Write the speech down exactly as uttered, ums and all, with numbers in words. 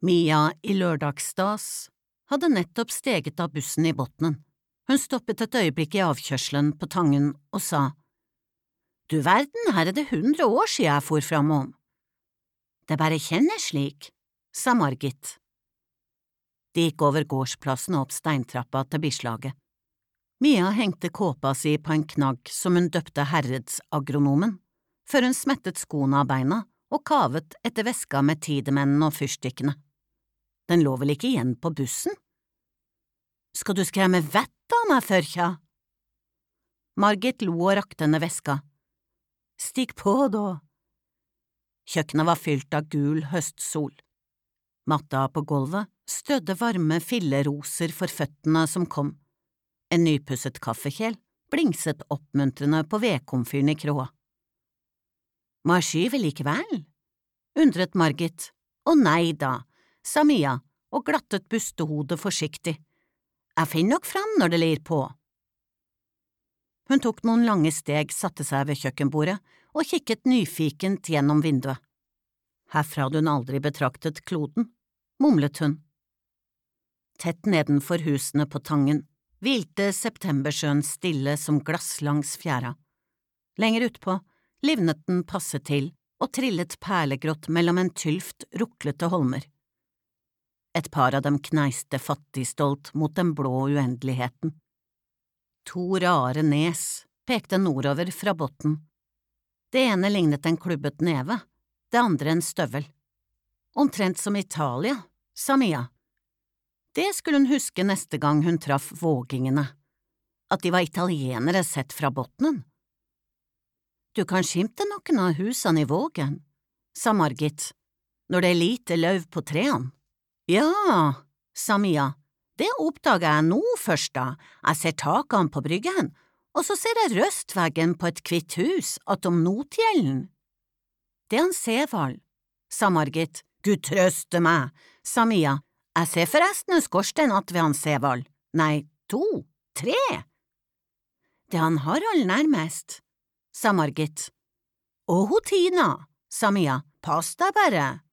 Mia i lørdagsstas hadde nettopp steget av bussen i Botnen. Hun stoppet et øyeblikk i avkjørselen på Tangen og sa, «Du verden, her er det hundre år siden jeg for framom.» «Det bare kjennes slik», sa Margit. De gikk over gårdsplassen og opp steintrappa til bislaget. Mia hengte kåpa si på en knagg som hun døpte herredsagronomen, før hun smettet skoene av beina og kavet etter veska med tidemennene og fyrstikkene. Den lå vel ikke igjen på bussen? «Skal du skremme vett av meg, førkja?» Margit lo og rakte henne veska. «Stikk på, da!» Kjøkkenet var fylt av gul høstsol. Matta på gulvet stødde varme filleroser for føttene som kom. En nypusset kaffekjel blingset oppmuntrende på vedkomfyren i kråa. «Må jeg skyve likevel?» undret Margit. «Å nei da», sa Mia og glattet bustehodet forsiktig. «Jeg finner nok fram når det lir på.» Hun tok noen lange steg, satte seg ved kjøkkenbordet og kikket nyfikent gjennom vinduet. «Herfra hadde hun aldri betraktet kloden», mumlet hun. Tett nedenfor husene på Tangen hvilte septembersjøen stille som glass langs fjæra. Lenger utpå livnet den passe til og trillet perlegrått mellom en tylft, ruklete holmer. Et par av dem kneiste fattigstolt mot den blå uendeligheten. To rare nes pekte nordover fra Botn. Det ene lignet en klubbet neve, det andre en støvel. Omtrent som Italia, sa Mia. Det skulle hun huske neste gang hun traff vågingene, at de var italienere sett fra Botnen. Du kan skimte noen av husene i Vågen, sa Margit, når det er lite løv på trærne. Ja, sa Mia, det oppdager jeg nå først da, jeg ser takene på bryggen, og så ser jeg røstveggen på et kvitt hus attom Notgjelden. Det er han Sevald, sa Margit. Gud trøste meg, sa Mia. Jeg ser forresten en skorsten att ved han Sevald. Nei, to, tre. Det er han Harald nærmest, sa Margit. Og ho Tina, sa Mia. Pass deg bare.